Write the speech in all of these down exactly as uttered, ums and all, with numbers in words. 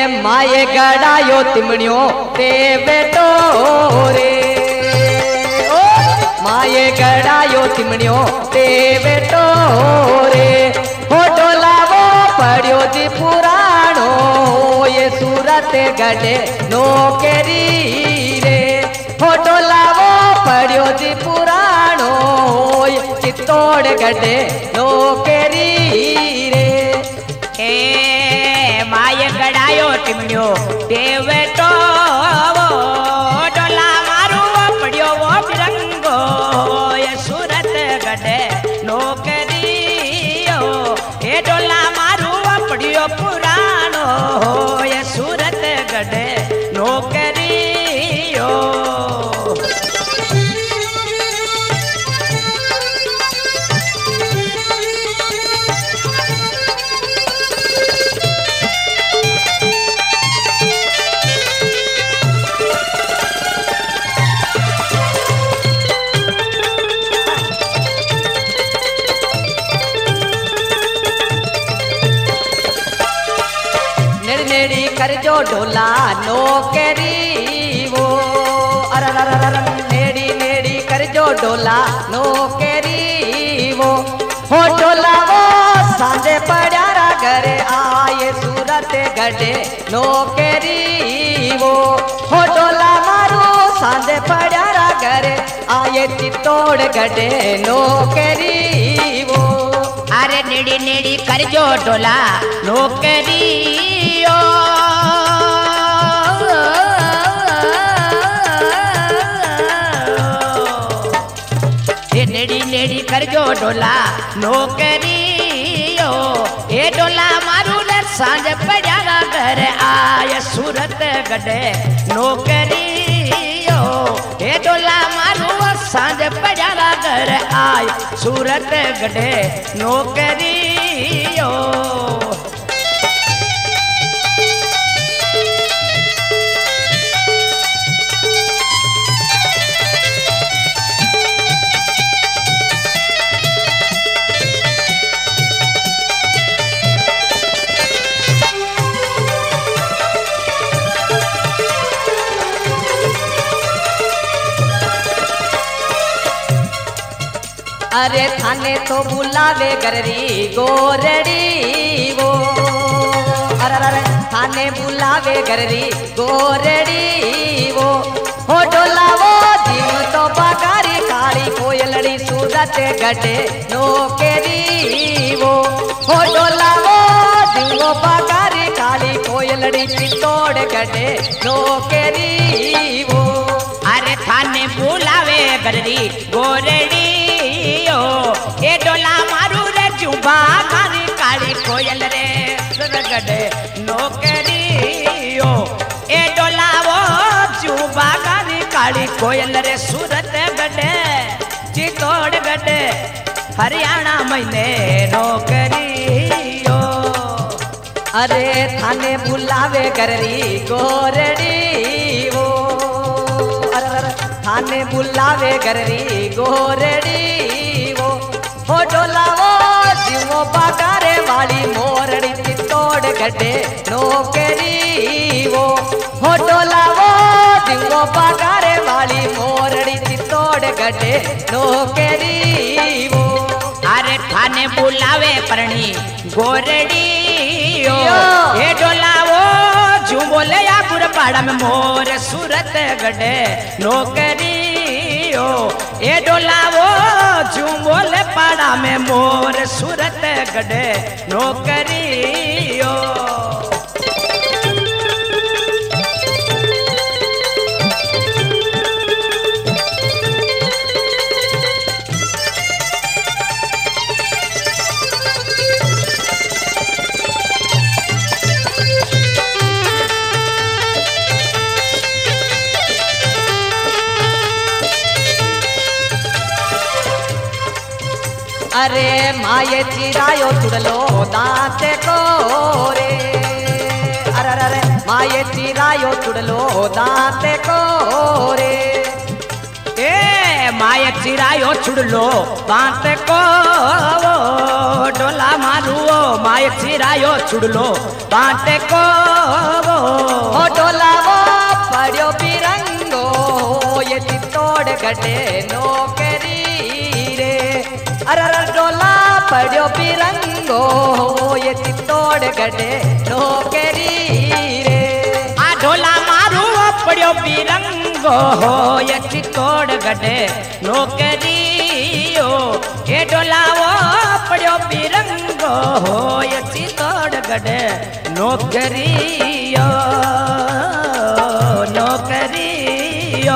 माये गड़ायो तिमणियो ते बेटो रे ओ माये गड़ायो तिमणियो ते बेटो रे हो डोलावो पड़ियो जी पुराणो ये सूरत गढ़े नौकरी रे हो डोलावो पड़ियो जी पुराणो ये चित्तौड़ गढ़े नौकरी रे ए माये गड़ायो टिमणियो देवे तो डोला मारू पड़ियो वो बिरंगो ये सूरत गढ़े नौकरियो ए डोला मारू पड़ियो पुरानो ये सूरत गढ़े नौकरियो नेड़ी कर जो ढोला नौकरी वो अर अर अर नेड़ी नेड़ी कर जो ढोला नौकरी वो हो ढोला वो सांझे पड़ारा घरे आए सूरत गढ़े नौकरी वो हो ढोला मारू सांझे पड़ारा घरे आए चित्तौड़ गढ़े नौकरी वो अरे नेड़ी नेड़ी कर जो ढोला नौकरियो ये नेड़ी नेड़ी कर जो ढोला नौकरियो ये ढोला मारू ने सांझ पड़ारा घर आए सूरत गढ़े नौकरियो ये ढोला मारू सांझ पड़ारा घर आए सूरत गढ़े नौकरियो अरे थाने तो बुलावे गररी गोरड़ी वो अरे अरे थाने बुलावे गररी गोरड़ी वो हो डोला वो जीव तो बगारी काली कोयलड़ी सूरत गढ़े नौकरी वो हो डोला वो जीव बगारी काली कोयलड़ी चित्तौड़ गढ़े नौकरी वो अरे थाने बुलावे गररी गोरड़ी ए डोला मारू रे जुबा काली काली कोयल रे गढ़े नौकरियो ए डोला वो जुबा काली काली कोयल रे सूरत गढ़े चित्तौड़ गढ़े हरियाणा महीने नौकरियो अरे थाने बुलावे गररी गोरड़ी वो अरे अरे थाने बुलावे गररी गोरड़ी हो डोला वो जीवो बगारे वाली मोरड़ी चित्तौड़ गढ़े नौकरी वो हो डोला वो जीवो बगारे वाली मोरड़ी चित्तौड़ गढ़े नौकरी वो अरे थाने बुलावे परणी गोरड़ी ये डोला वो जू बोले या गुरपाड़ा में मोर सूरत गढ़े नौकरी ए डोला वो झूमोले पाड़ा में मोर सूरत गढ़े नौकरियो अरे माये चिरायो चुड़लो दांते को रे अरे अरे माये चिरायो चुड़लो दांते को रे ए माये चिरायो चुड़लो दांते को डोला मारू माये चिरायो चुड़लो दांते को गडे नौकरी रे अरे डोला पड़ो बिरंगो ये चित्तौड़ गडे नौकरी रे आ ढोला मारू पड़ो बिरंगो हो ये चित्तौड़ गडे नौकरी ओ ये ढोला वो पड़ो बिरंगो हो ये चित्तौड़ गडे नौकरी ओ नौकरी ओ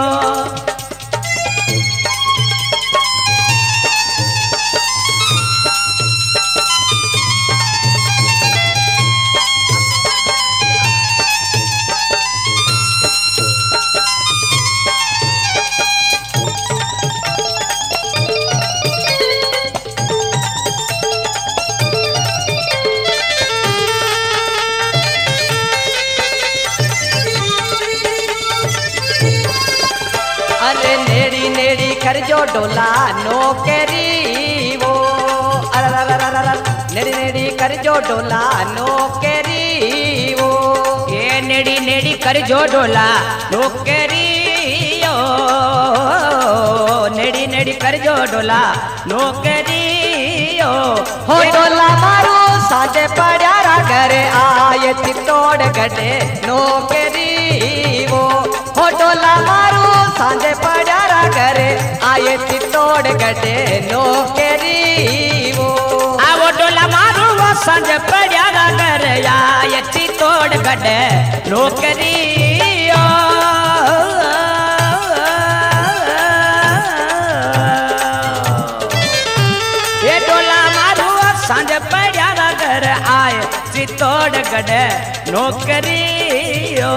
अरे नेड़ी नेड़ी कर जो डोला नौकरी वो अरे नेड़ी नेड़ी कर जो डोला नौकरी वो ये नेड़ी नेड़ी कर जो डोला नौकरी ओ नेड़ी नेड़ी कर जो डोला नौकरी ओ हो डोला मारो साजे पड़ारा घरे आए चित्तौड़ गडे नौकरी वो हो डोला मारो साजे पड़ारा घरे आए चित्तौड़ गडे नौकरी वो आवो डोला मारू वो संज पड़ियारा घर आए चित्तौड़ गडे नौकरी ओ ये डोला मारू वो संज पड़ियारा घर आए चित्तौड़ गडे नौकरी ओ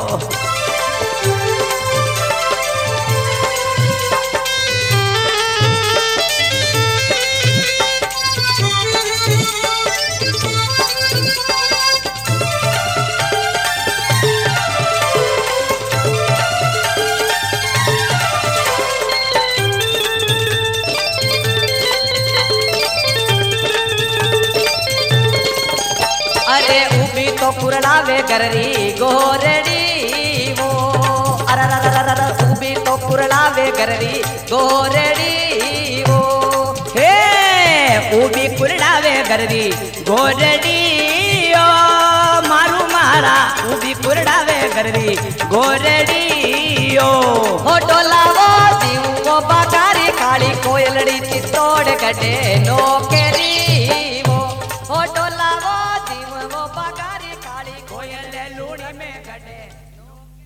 अरे उबी तो पुरलावे गररी गोरड़ी वो अरे उबी तो पुरलावे गररी गोरड़ी वो हे उबी कुरडावे गरदी गोरडी ओ मारू मारा उबी कुरडावे गरदी गोरडी ओ हो डोला वो जीव वो बागारी काली कोयलड़ी चित्तौड़ गडे नौकरी वो हो डोला वो